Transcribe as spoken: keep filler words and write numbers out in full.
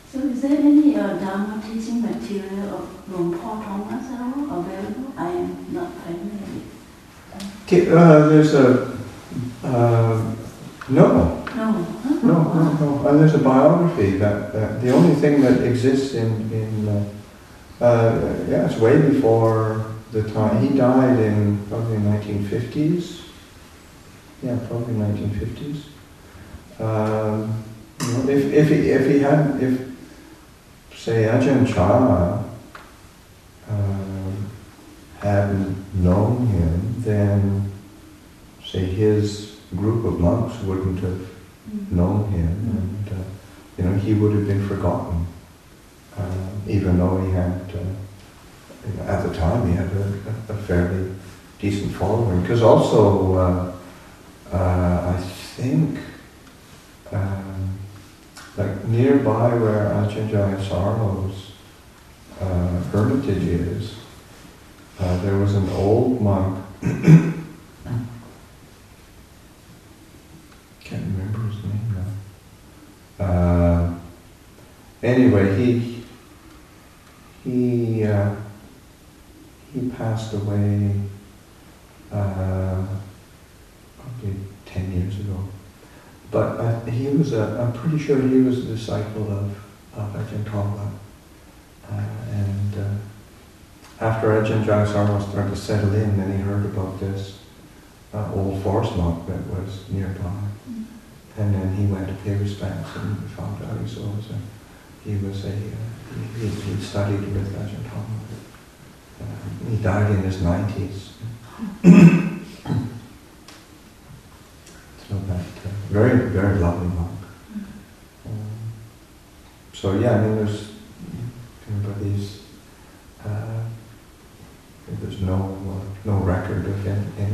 So is there any uh, Dharma teaching material of Luang Por Thomas at all available? I am not familiar. Okay, uh, there's a uh, no. No. No, no, no. Uh, there's a biography that, that the only thing that exists in in uh, uh, yeah, it's way before the time he died in probably nineteen fifties. Yeah, probably nineteen fifties. Um, you know, if if he if he had if say Ajahn Chah uh, hadn't known him, then say his group of monks wouldn't have known him, and uh, you know he would have been forgotten, uh, even though he had uh, you know, at the time he had a, a fairly decent following. Because also uh, uh, I think um, like nearby where Ajahn Jayasaro's uh, hermitage is, uh, there was an old monk. Can't remember his name now. Uh, anyway, he he uh, he passed away uh, probably ten years ago. But uh, he was a, I'm pretty sure he was a disciple of, of Ajahn Tongpa. Uh, and uh, after Ajahn Jayasarowa started to settle in, then he heard about this uh, old forest monk that was nearby. Mm-hmm. And then he went to pay respects and found out he was a, he was a, uh, he, he studied with Ajahn Tongpa. Uh, he died in his nineties. So that, uh, very, very lovely monk. Mm-hmm. Um, so yeah, I mean there's, everybody's, uh, there's no uh, no record of any,